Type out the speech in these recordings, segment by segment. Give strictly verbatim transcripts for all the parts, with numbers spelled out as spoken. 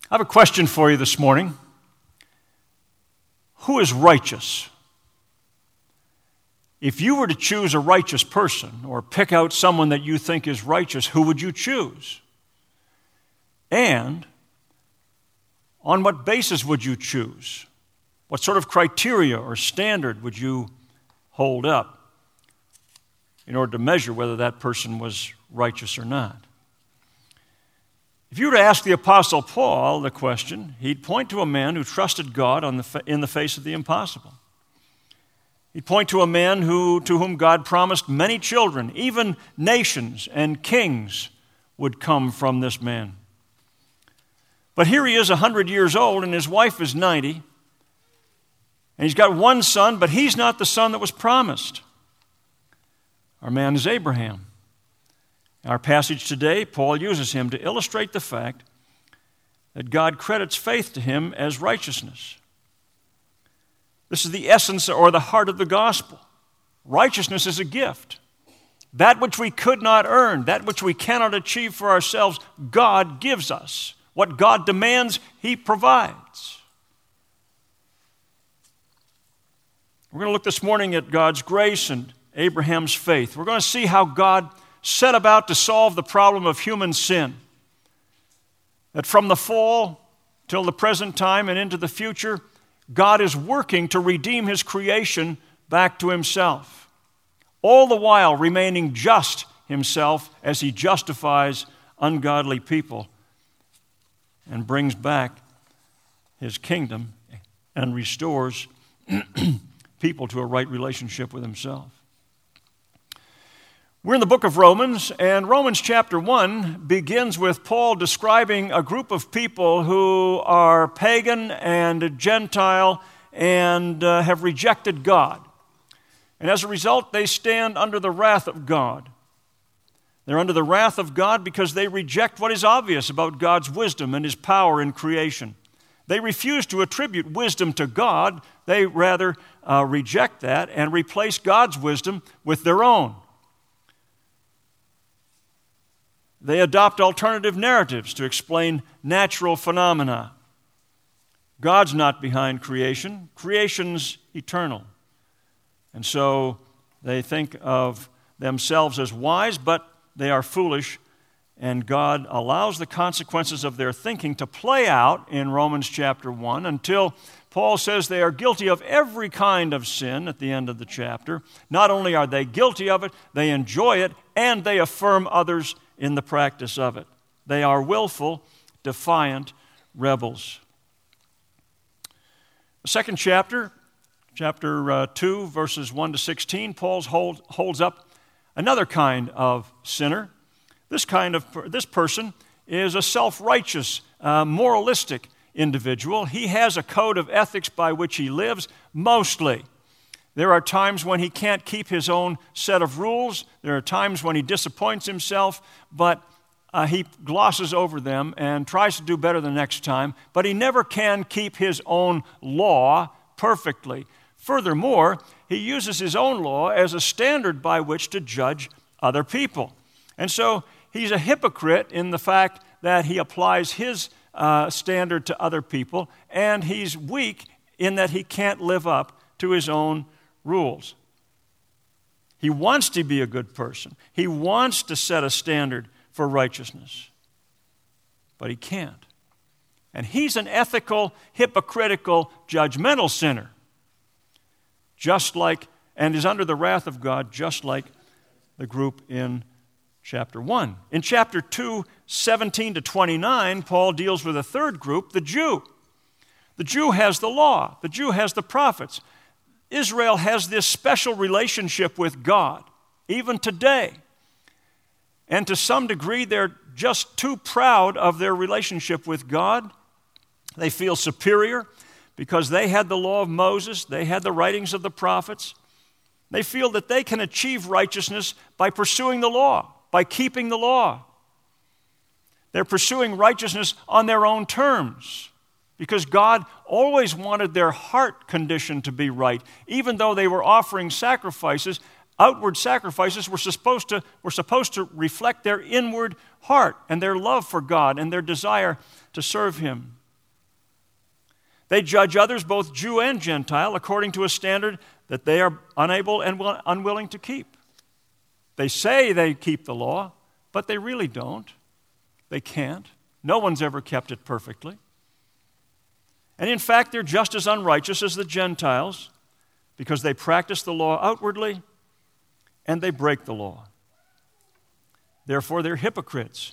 I have a question for you this morning. Who is righteous? If you were to choose a righteous person or pick out someone that you think is righteous, who would you choose? And on what basis would you choose? What sort of criteria or standard would you hold up in order to measure whether that person was righteous or not? If you were to ask the Apostle Paul the question, he'd point to a man who trusted God on the fa- in the face of the impossible. He'd point to a man who, to whom God promised many children, even nations and kings would come from this man. But here he is one hundred years old, and his wife is ninety, and he's got one son, but he's not the son that was promised. Our man is Abraham. In our passage today, Paul uses him to illustrate the fact that God credits faith to him as righteousness. This is the essence or the heart of the gospel. Righteousness is a gift. That which we could not earn, that which we cannot achieve for ourselves, God gives us. What God demands, He provides. We're going to look this morning at God's grace and Abraham's faith. We're going to see how God set about to solve the problem of human sin. That from the fall till the present time and into the future, God is working to redeem His creation back to Himself, all the while remaining just Himself as He justifies ungodly people and brings back His kingdom and restores people to a right relationship with Himself. We're in the book of Romans, and Romans chapter one begins with Paul describing a group of people who are pagan and Gentile and uh, have rejected God. And as a result, they stand under the wrath of God. They're under the wrath of God because they reject what is obvious about God's wisdom and His power in creation. They refuse to attribute wisdom to God. They rather uh, reject that and replace God's wisdom with their own. They adopt alternative narratives to explain natural phenomena. God's not behind creation. Creation's eternal. And so they think of themselves as wise, but they are foolish, and God allows the consequences of their thinking to play out in Romans chapter one until Paul says they are guilty of every kind of sin at the end of the chapter. Not only are they guilty of it, they enjoy it, and they affirm others in the practice of it. They are willful, defiant rebels. The second chapter, chapter uh, two, verses one to sixteen, Paul hold, holds up another kind of sinner. This kind of this person is a self-righteous, uh, moralistic individual. He has a code of ethics by which he lives, mostly. There are times when he can't keep his own set of rules. There are times when he disappoints himself, but uh, he glosses over them and tries to do better the next time, but he never can keep his own law perfectly. Furthermore, he uses his own law as a standard by which to judge other people. And so he's a hypocrite in the fact that he applies his uh, standard to other people, and he's weak in that he can't live up to his own rules. He wants to be a good person. He wants to set a standard for righteousness, but he can't. And he's an ethical, hypocritical, judgmental sinner, just like, and is under the wrath of God, just like the group in chapter one. In chapter two, seventeen to twenty-nine, Paul deals with a third group, the Jew. The Jew has the law. The Jew has the prophets. Israel has this special relationship with God, even today. And to some degree, they're just too proud of their relationship with God. They feel superior because they had the law of Moses, they had the writings of the prophets. They feel that they can achieve righteousness by pursuing the law, by keeping the law. They're pursuing righteousness on their own terms, because God always wanted their heart condition to be right. Even though they were offering sacrifices, outward sacrifices were supposed to, were supposed to reflect their inward heart and their love for God and their desire to serve Him. They judge others, both Jew and Gentile, according to a standard that they are unable and unwilling to keep. They say they keep the law, but they really don't. They can't. No one's ever kept it perfectly. And in fact, they're just as unrighteous as the Gentiles because they practice the law outwardly and they break the law. Therefore, they're hypocrites.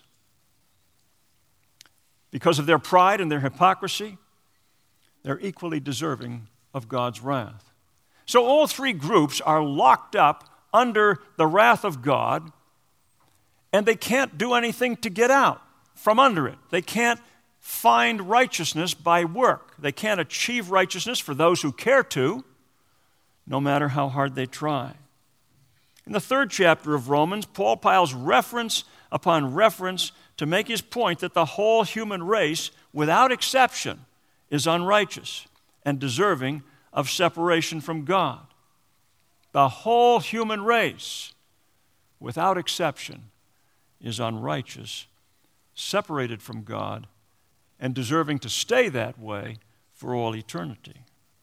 Because of their pride and their hypocrisy, they're equally deserving of God's wrath. So all three groups are locked up under the wrath of God, and they can't do anything to get out from under it. They can't find righteousness by work. They can't achieve righteousness for those who care to, no matter how hard they try. In the third chapter of Romans, Paul piles reference upon reference to make his point that the whole human race, without exception, is unrighteous and deserving of separation from God. The whole human race, without exception, is unrighteous, separated from God, and deserving to stay that way for all eternity.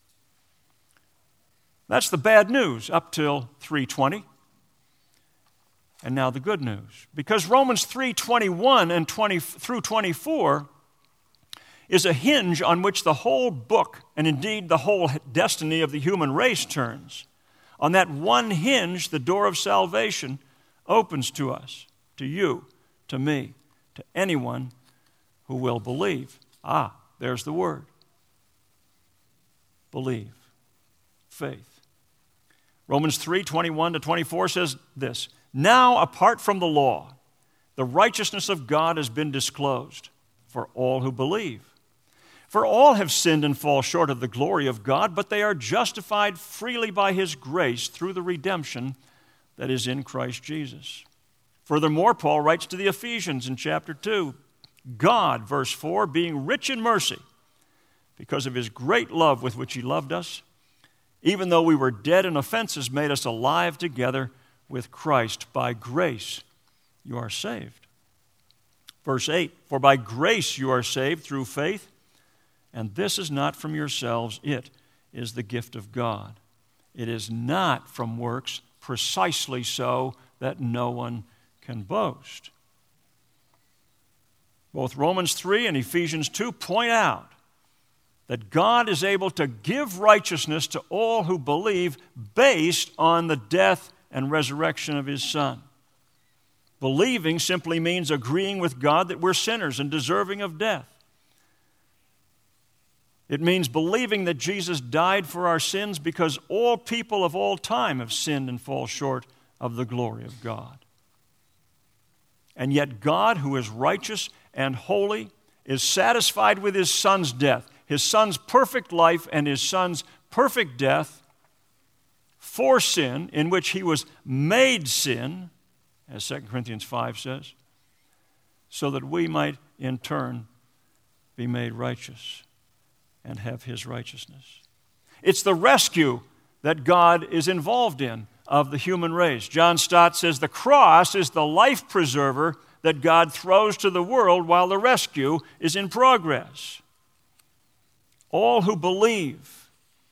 That's the bad news up till three twenty. And now the good news. Because Romans three twenty-one and twenty through twenty-four is a hinge on which the whole book, and indeed the whole destiny of the human race turns. On that one hinge, the door of salvation opens to us, to you, to me, to anyone who will believe. Ah, there's the word. Believe. Faith. Romans three twenty-one to twenty-four says this: Now, apart from the law, the righteousness of God has been disclosed for all who believe. For all have sinned and fall short of the glory of God, but they are justified freely by His grace through the redemption that is in Christ Jesus. Furthermore, Paul writes to the Ephesians in chapter two, God, verse four, being rich in mercy, because of His great love with which He loved us, even though we were dead in offenses, made us alive together with Christ. By grace you are saved. Verse eight, for by grace you are saved through faith, and this is not from yourselves, it is the gift of God. It is not from works, precisely so that no one can boast. Both Romans three and Ephesians two point out that God is able to give righteousness to all who believe based on the death and resurrection of His Son. Believing simply means agreeing with God that we're sinners and deserving of death. It means believing that Jesus died for our sins because all people of all time have sinned and fall short of the glory of God. And yet God, who is righteous and holy, is satisfied with His Son's death, His Son's perfect life and His Son's perfect death for sin, in which He was made sin, as Second Corinthians five says, so that we might in turn be made righteous and have His righteousness. It's the rescue that God is involved in of the human race. John Stott says the cross is the life preserver that God throws to the world while the rescue is in progress. All who believe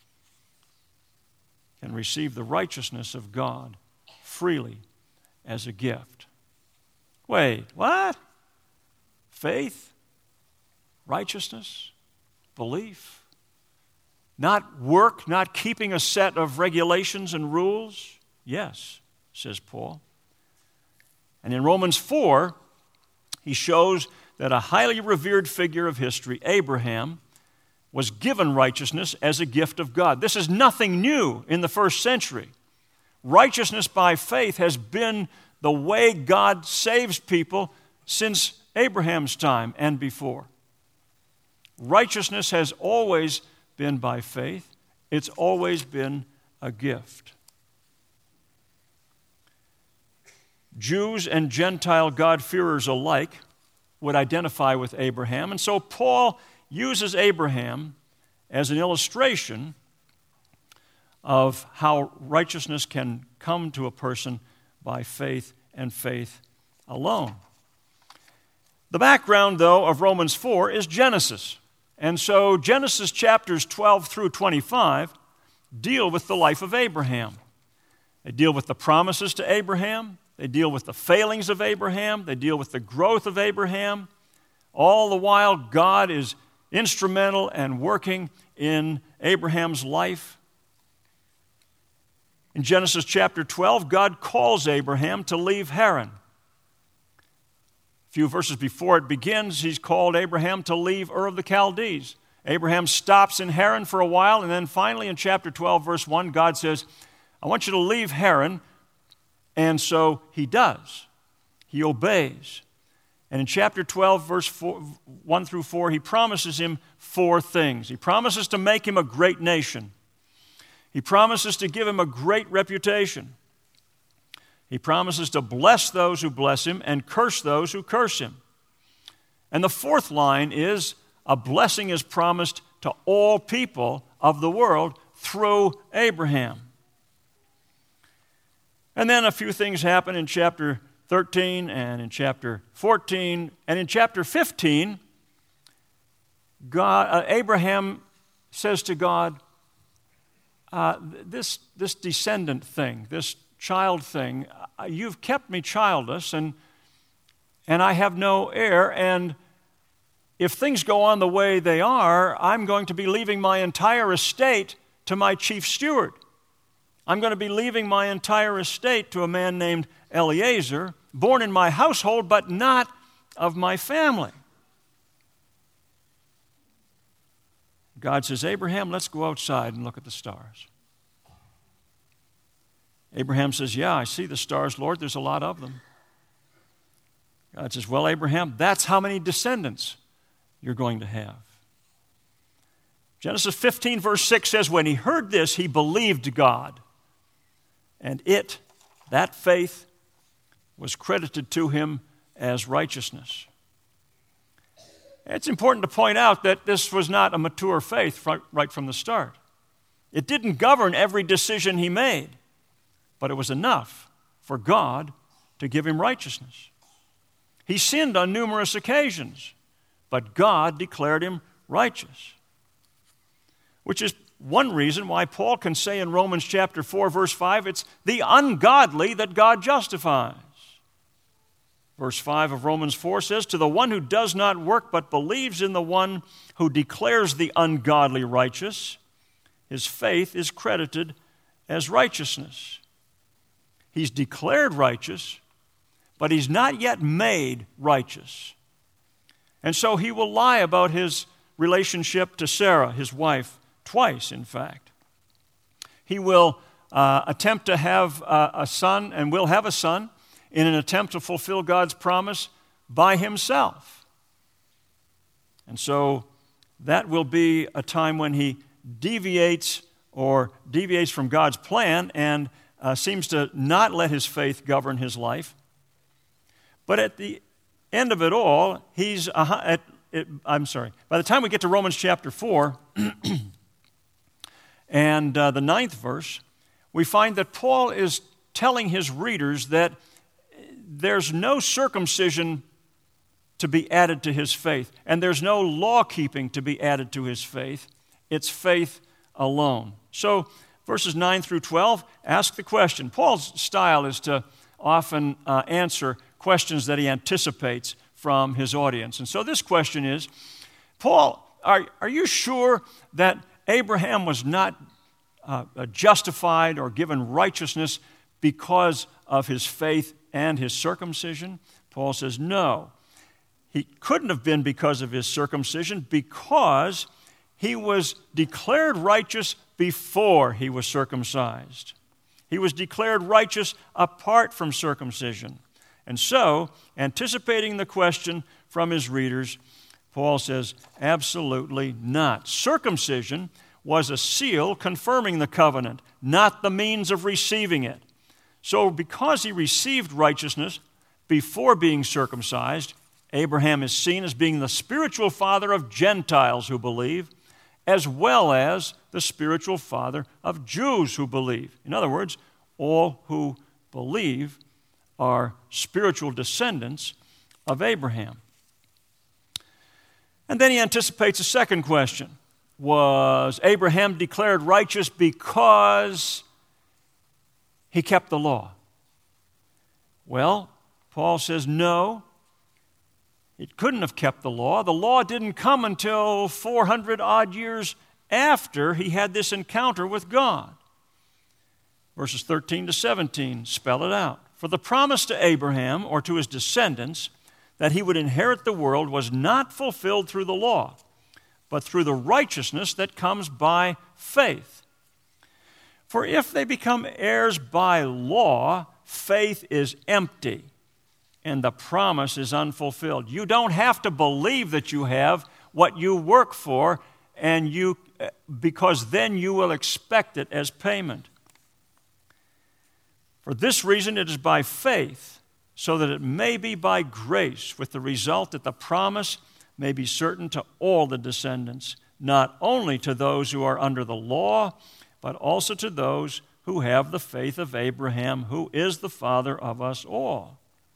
can receive the righteousness of God freely as a gift. Wait, what? Faith? Righteousness? Belief? Not work, not keeping a set of regulations and rules? Yes, says Paul. And in Romans four, he shows that a highly revered figure of history, Abraham, was given righteousness as a gift of God. This is nothing new in the first century. Righteousness by faith has been the way God saves people since Abraham's time and before. Righteousness has always been by faith. It's always been a gift. Jews and Gentile God-fearers alike would identify with Abraham, and so Paul uses Abraham as an illustration of how righteousness can come to a person by faith and faith alone. The background, though, of Romans four is Genesis. And so Genesis chapters twelve through twenty-five deal with the life of Abraham. They deal with the promises to Abraham. They deal with the failings of Abraham. They deal with the growth of Abraham. All the while, God is instrumental and working in Abraham's life. In Genesis chapter twelve, God calls Abraham to leave Haran. A few verses before it begins, he's called Abraham to leave Ur of the Chaldees. Abraham stops in Haran for a while, and then finally in chapter twelve, verse one, God says, I want you to leave Haran. And so he does. He obeys. And in chapter twelve, verse four, one through four, he promises him four things. He promises to make him a great nation. He promises to give him a great reputation. He promises to bless those who bless him and curse those who curse him. And the fourth line is, a blessing is promised to all people of the world through Abraham. And then a few things happen in chapter thirteen and in chapter fourteen and in chapter fifteen. God, uh, Abraham says to God, uh, this, this descendant thing, this child thing, uh, you've kept me childless and, and I have no heir, and if things go on the way they are, I'm going to be leaving my entire estate to my chief steward. I'm going to be leaving my entire estate to a man named Eliezer, born in my household, but not of my family. God says, Abraham, let's go outside and look at the stars. Abraham says, yeah, I see the stars, Lord. There's a lot of them. God says, well, Abraham, that's how many descendants you're going to have. Genesis fifteen, verse six says, when he heard this, he believed God. And it, that faith, was credited to him as righteousness. It's important to point out that this was not a mature faith right from the start. It didn't govern every decision he made, but it was enough for God to give him righteousness. He sinned on numerous occasions, but God declared him righteous, which is one reason why Paul can say in Romans chapter four, verse five, it's the ungodly that God justifies. Verse five of Romans four says, to the one who does not work but believes in the one who declares the ungodly righteous, his faith is credited as righteousness. He's declared righteous, but he's not yet made righteous. And so he will lie about his relationship to Sarah, his wife, twice, in fact. He will uh, attempt to have uh, a son, and will have a son, in an attempt to fulfill God's promise by himself. And so that will be a time when he deviates or deviates from God's plan and uh, seems to not let his faith govern his life. But at the end of it all, he's, uh, at, it, I'm sorry, by the time we get to Romans chapter four, and uh, the ninth verse, we find that Paul is telling his readers that there's no circumcision to be added to his faith, and there's no law-keeping to be added to his faith. It's faith alone. So verses nine through twelve ask the question. Paul's style is to often uh, answer questions that he anticipates from his audience. And so this question is, Paul, are, are you sure that Abraham was not uh, justified or given righteousness because of his faith and his circumcision? Paul says, no. He couldn't have been because of his circumcision, because he was declared righteous before he was circumcised. He was declared righteous apart from circumcision. And so, anticipating the question from his readers, Paul says, absolutely not. Circumcision was a seal confirming the covenant, not the means of receiving it. So because he received righteousness before being circumcised, Abraham is seen as being the spiritual father of Gentiles who believe, as well as the spiritual father of Jews who believe. In other words, all who believe are spiritual descendants of Abraham. And then he anticipates a second question. Was Abraham declared righteous because he kept the law? Well, Paul says no. He couldn't have kept the law. The law didn't come until four hundred odd years after he had this encounter with God. Verses thirteen to seventeen spell it out. For the promise to Abraham or to his descendants that he would inherit the world was not fulfilled through the law, but through the righteousness that comes by faith. For if they become heirs by law, faith is empty, and the promise is unfulfilled. You don't have to believe that you have what you work for, and you because then you will expect it as payment. For this reason it is by faith, so that it may be by grace, with the result that the promise may be certain to all the descendants, not only to those who are under the law, but also to those who have the faith of Abraham, who is the father of us all.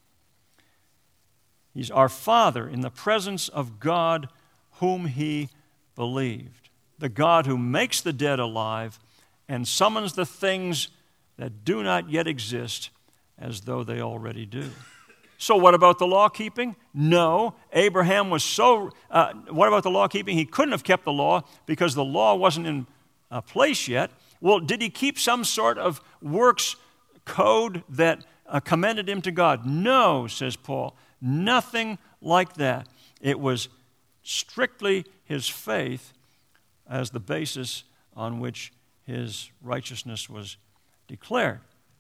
He's our Father in the presence of God whom he believed, the God who makes the dead alive and summons the things that do not yet exist as though they already do. So what about the law keeping? No, Abraham was so, uh, what about the law keeping? He couldn't have kept the law because the law wasn't in uh, place yet. Well, did he keep some sort of works code that uh, commended him to God? No, says Paul, nothing like that. It was strictly his faith as the basis on which his righteousness was declared.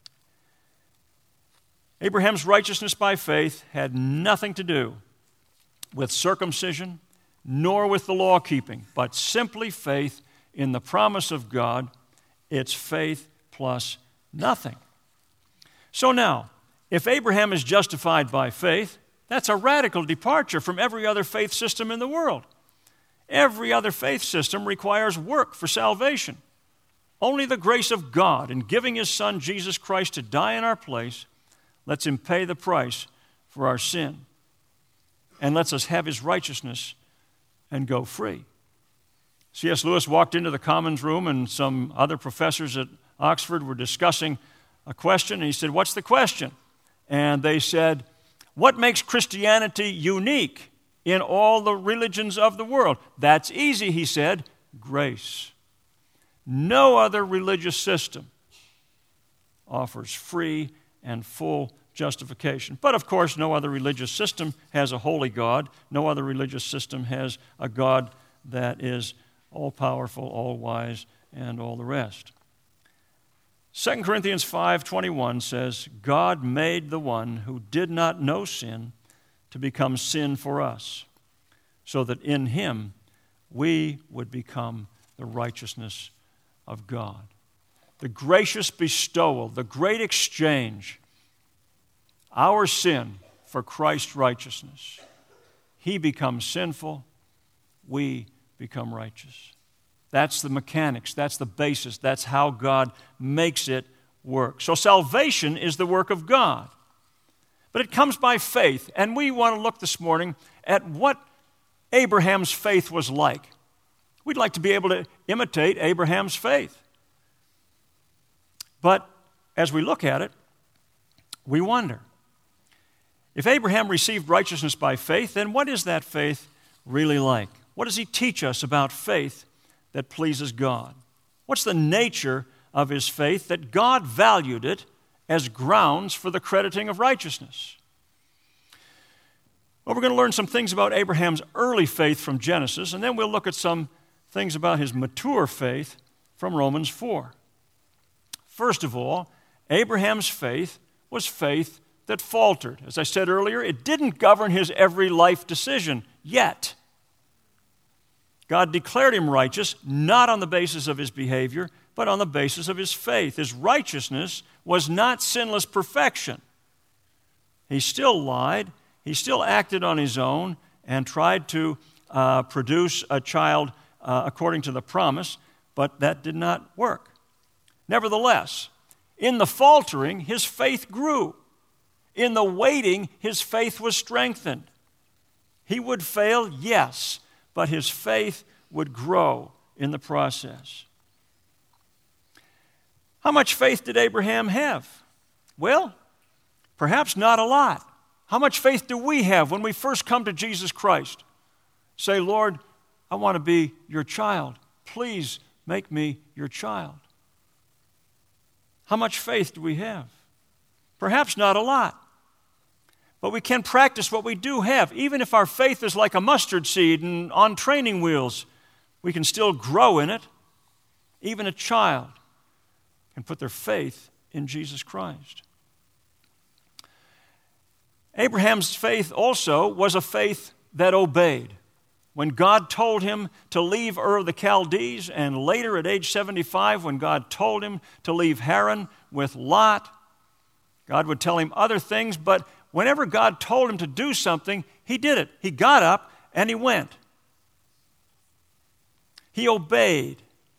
Abraham's righteousness by faith had nothing to do with circumcision nor with the law keeping, but simply faith in the promise of God. It's faith plus nothing. So now, if Abraham is justified by faith, that's a radical departure from every other faith system in the world. Every other faith system requires work for salvation. Only the grace of God in giving his Son, Jesus Christ, to die in our place lets him pay the price for our sin and lets us have his righteousness and go free. C S Lewis walked into the Commons room and some other professors at Oxford were discussing a question, and he said, "What's the question?" And they said, "What makes Christianity unique in all the religions of the world?" "That's easy," he said, "grace." No other religious system offers free and full justification. But of course, no other religious system has a holy God. No other religious system has a God that is all-powerful, all-wise, and all the rest. Second Corinthians five twenty-one says, God made the one who did not know sin to become sin for us, so that in him we would become the righteousness of God. The gracious bestowal, the great exchange, our sin for Christ's righteousness. He becomes sinful, we become righteous. That's the mechanics, that's the basis, that's how God makes it work. So salvation is the work of God. But it comes by faith, and we want to look this morning at what Abraham's faith was like. We'd like to be able to imitate Abraham's faith. But as we look at it, we wonder, if Abraham received righteousness by faith, then what is that faith really like? What does he teach us about faith that pleases God? What's the nature of his faith that God valued it as grounds for the crediting of righteousness? Well, we're going to learn some things about Abraham's early faith from Genesis, and then we'll look at some things about his mature faith from Romans four. First of all, Abraham's faith was faith that faltered. As I said earlier, it didn't govern his every life decision yet. God declared him righteous not on the basis of his behavior, but on the basis of his faith. His righteousness was not sinless perfection. He still lied. He still acted on his own and tried to uh, produce a child uh, according to the promise, but that did not work. Nevertheless, in the faltering, his faith grew. In the waiting, his faith was strengthened. He would fail, yes, but his faith would grow in the process. How much faith did Abraham have? Well, perhaps not a lot. How much faith do we have when we first come to Jesus Christ? Say, Lord, I want to be your child. Please make me your child. How much faith do we have? Perhaps not a lot. But we can practice what we do have. Even if our faith is like a mustard seed and on training wheels, we can still grow in it. Even a child can put their faith in Jesus Christ. Abraham's faith also was a faith that obeyed. When God told him to leave Ur of the Chaldees, and later at age seventy-five, when God told him to leave Haran with Lot, God would tell him other things, but whenever God told him to do something, he did it. He got up and he went. He obeyed.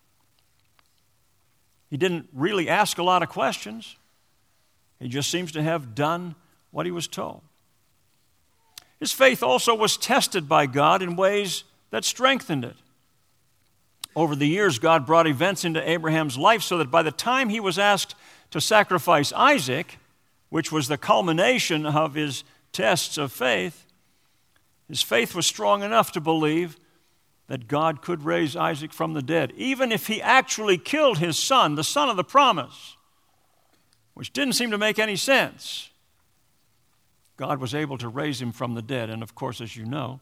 He didn't really ask a lot of questions. He just seems to have done what he was told. His faith also was tested by God in ways that strengthened it. Over the years, God brought events into Abraham's life so that by the time he was asked to sacrifice Isaac, which was the culmination of his tests of faith, his faith was strong enough to believe that God could raise Isaac from the dead, even if he actually killed his son, the son of the promise, which didn't seem to make any sense. God was able to raise him from the dead, and of course, as you know,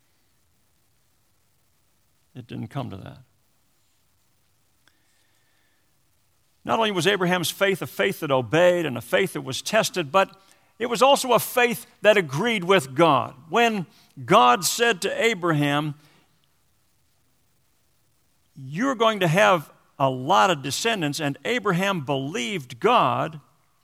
it didn't come to that. Not only was Abraham's faith a faith that obeyed and a faith that was tested, but it was also a faith that agreed with God. When God said to Abraham, "You're going to have a lot of descendants," and Abraham believed God,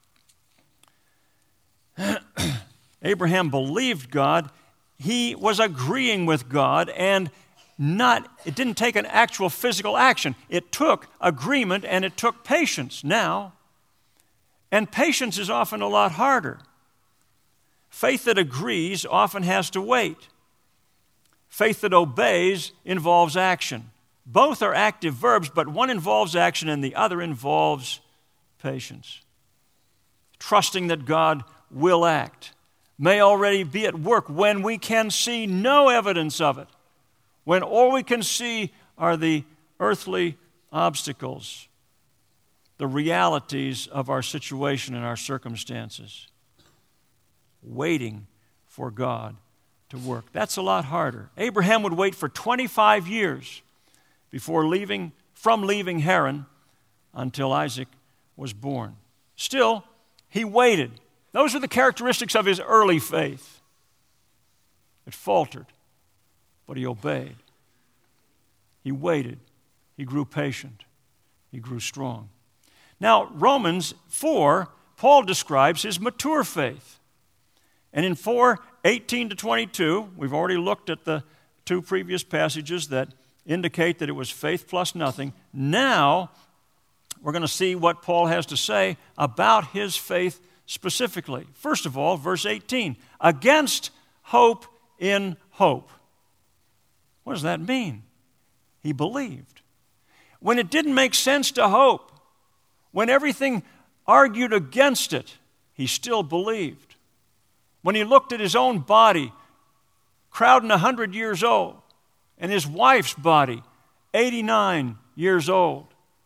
Abraham believed God, he was agreeing with God, and not, it didn't take an actual physical action. It took agreement and it took patience now. And patience is often a lot harder. Faith that agrees often has to wait. Faith that obeys involves action. Both are active verbs, but one involves action and the other involves patience. Trusting that God will act may already be at work when we can see no evidence of it, when all we can see are the earthly obstacles, the realities of our situation and our circumstances, waiting for God to work. That's a lot harder. Abraham would wait for twenty-five years before leaving, from leaving Haran until Isaac was born. Still, he waited. Those are the characteristics of his early faith. It faltered, but he obeyed. He waited. He grew patient. He grew strong. Now, Romans four, Paul describes his mature faith. And in four eighteen to twenty-two, we've already looked at the two previous passages that indicate that it was faith plus nothing. Now, we're going to see what Paul has to say about his faith specifically. First of all, verse eighteen, against hope in hope. What does that mean? He believed. When it didn't make sense to hope, when everything argued against it, he still believed. When he looked at his own body, Crowden one hundred years old, and his wife's body, eighty-nine years old,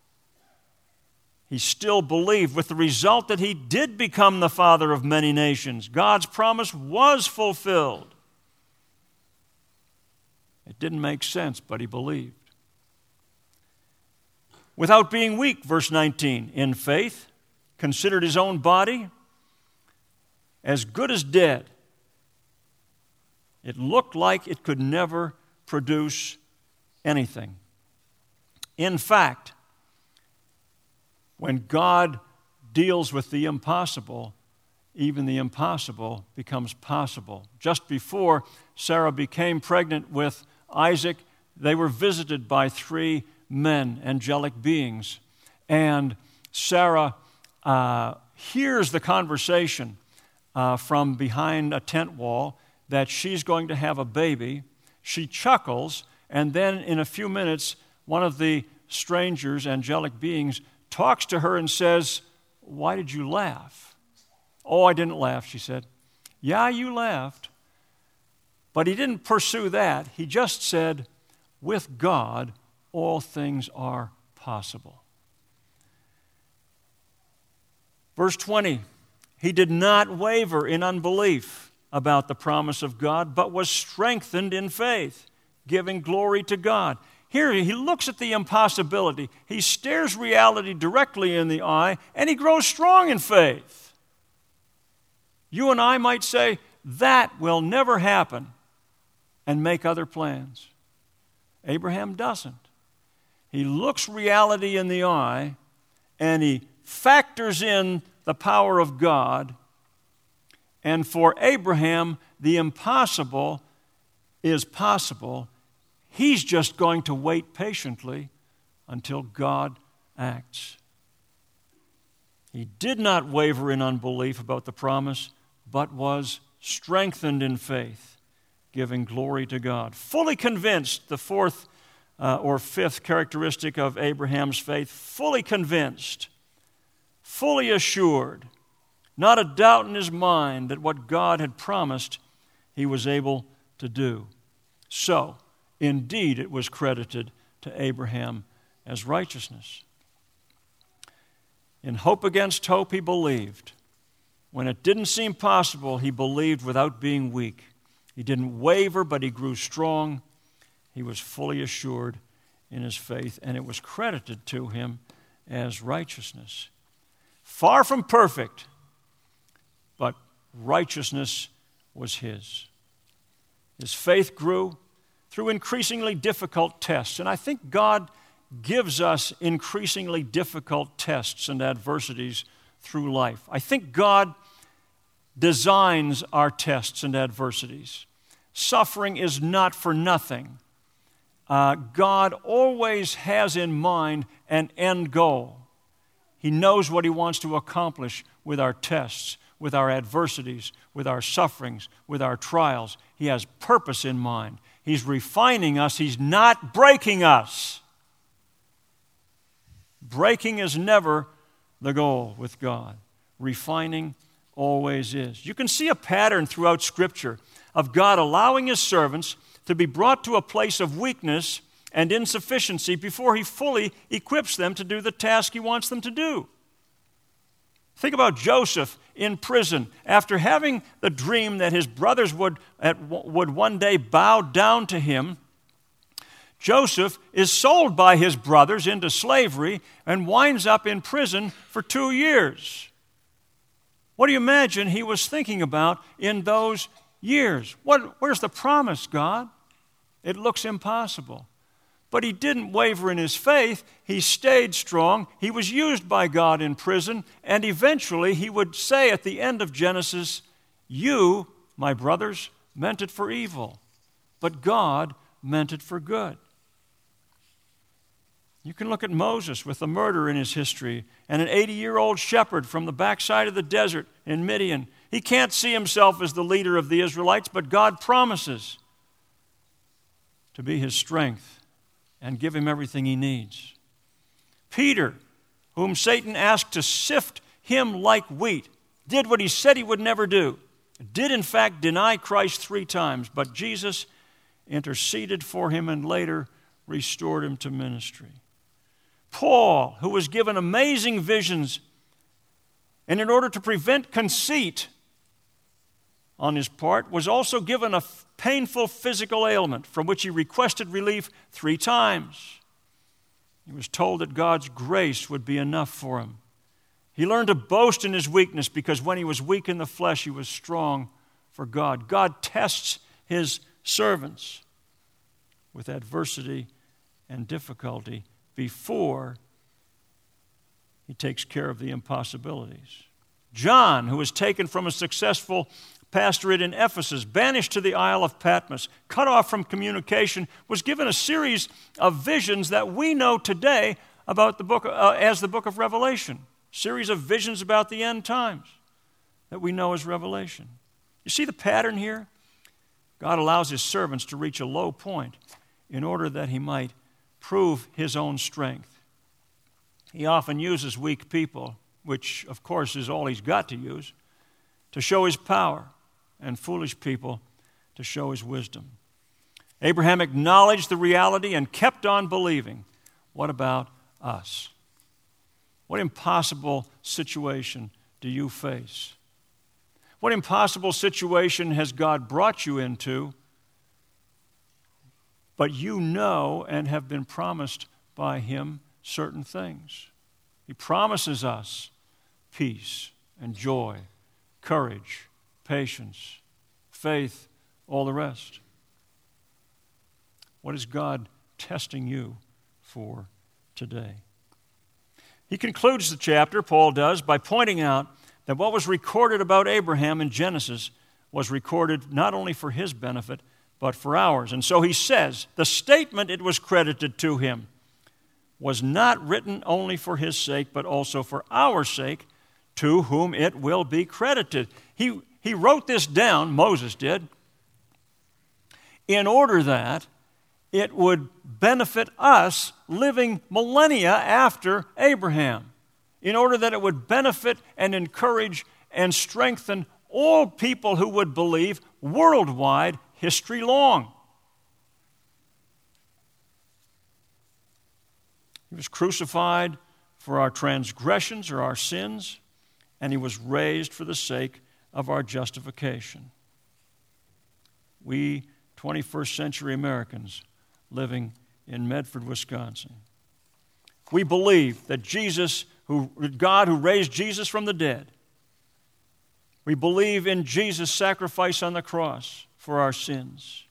he still believed, with the result that he did become the father of many nations. God's promise was fulfilled. It didn't make sense, but he believed. Without being weak, verse nineteen, in faith, considered his own body as good as dead. It looked like it could never produce anything. In fact, when God deals with the impossible, even the impossible becomes possible. Just before Sarah became pregnant with Isaac, they were visited by three men, angelic beings. And Sarah uh, hears the conversation uh, from behind a tent wall that she's going to have a baby. She chuckles, and then in a few minutes, one of the strangers, angelic beings, talks to her and says, "Why did you laugh?" "Oh, I didn't laugh," she said. "Yeah, you laughed." But he didn't pursue that. He just said, "With God, all things are possible." Verse twenty, he did not waver in unbelief about the promise of God, but was strengthened in faith, giving glory to God. Here he looks at the impossibility. He stares reality directly in the eye, and he grows strong in faith. You and I might say, that will never happen, and make other plans. Abraham doesn't. He looks reality in the eye, and he factors in the power of God. And for Abraham, the impossible is possible. He's just going to wait patiently until God acts. He did not waver in unbelief about the promise, but was strengthened in faith, giving glory to God. Fully convinced, the fourth uh, or fifth characteristic of Abraham's faith, fully convinced, fully assured, not a doubt in his mind that what God had promised he was able to do. So, indeed, it was credited to Abraham as righteousness. In hope against hope, he believed. When it didn't seem possible, he believed without being weak. He didn't waver, but he grew strong. He was fully assured in his faith, and it was credited to him as righteousness. Far from perfect, but righteousness was his. His faith grew through increasingly difficult tests, and I think God gives us increasingly difficult tests and adversities through life. I think God designs our tests and adversities. Suffering is not for nothing. Uh, God always has in mind an end goal. He knows what he wants to accomplish with our tests, with our adversities, with our sufferings, with our trials. He has purpose in mind. He's refining us. He's not breaking us. Breaking is never the goal with God. Refining always is. You can see a pattern throughout Scripture of God allowing his servants to be brought to a place of weakness and insufficiency before he fully equips them to do the task he wants them to do. Think about Joseph in prison. After having the dream that his brothers would, at, would one day bow down to him, Joseph is sold by his brothers into slavery and winds up in prison for two years. What do you imagine he was thinking about in those years? What, where's the promise, God? It looks impossible. But he didn't waver in his faith. He stayed strong. He was used by God in prison. And eventually he would say at the end of Genesis, "You, my brothers, meant it for evil, but God meant it for good." You can look at Moses with the murder in his history and an eighty-year-old shepherd from the backside of the desert in Midian. He can't see himself as the leader of the Israelites, but God promises to be his strength and give him everything he needs. Peter, whom Satan asked to sift him like wheat, did what he said he would never do. Did in fact deny Christ three times, but Jesus interceded for him and later restored him to ministry. Paul, who was given amazing visions, and in order to prevent conceit on his part, was also given a painful physical ailment from which he requested relief three times. He was told that God's grace would be enough for him. He learned to boast in his weakness because when he was weak in the flesh, he was strong for God. God tests his servants with adversity and difficulty before he takes care of the impossibilities. John, who was taken from a successful pastorate in Ephesus, banished to the Isle of Patmos, cut off from communication, was given a series of visions that we know today about the book uh, as the book of Revelation. A series of visions about the end times that we know as Revelation. You see the pattern here? God allows his servants to reach a low point, in order that he might prove his own strength. He often uses weak people, which of course is all he's got to use, to show his power, and foolish people to show his wisdom. Abraham acknowledged the reality and kept on believing. What about us? What impossible situation do you face? What impossible situation has God brought you into, but you know and have been promised by him certain things? He promises us peace and joy, courage, patience, faith, all the rest. What is God testing you for today? He concludes the chapter, Paul does, by pointing out that what was recorded about Abraham in Genesis was recorded not only for his benefit, but for ours. And so he says, the statement it was credited to him was not written only for his sake, but also for our sake, to whom it will be credited. He, he wrote this down, Moses did, in order that it would benefit us living millennia after Abraham, in order that it would benefit and encourage and strengthen all people who would believe worldwide, history long. He was crucified for our transgressions or our sins, and he was raised for the sake of our justification. We twenty-first century Americans living in Medford, Wisconsin, we believe that Jesus, who God who raised Jesus from the dead, we believe in Jesus' sacrifice on the cross for our sins.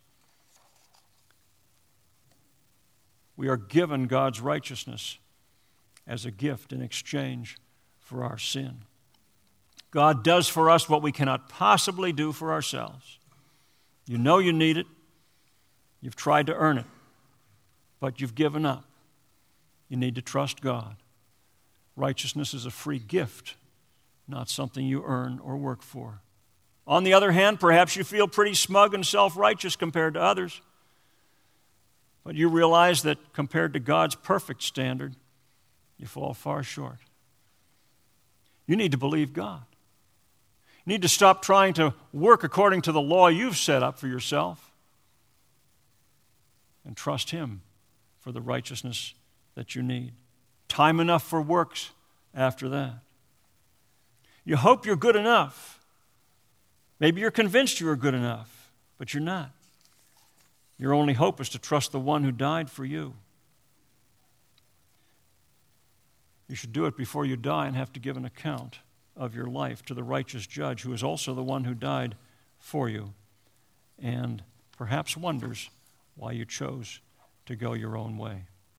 We are given God's righteousness as a gift in exchange for our sin. God does for us what we cannot possibly do for ourselves. You know you need it. You've tried to earn it, but you've given up. You need to trust God. Righteousness is a free gift, not something you earn or work for. On the other hand, perhaps you feel pretty smug and self-righteous compared to others, but you realize that compared to God's perfect standard, you fall far short. You need to believe God. You need to stop trying to work according to the law you've set up for yourself and trust him for the righteousness that you need. Time enough for works after that. You hope you're good enough. Maybe you're convinced you are good enough, but you're not. Your only hope is to trust the one who died for you. You should do it before you die and have to give an account of your life to the righteous judge, who is also the one who died for you, and perhaps wonders why you chose to go your own way.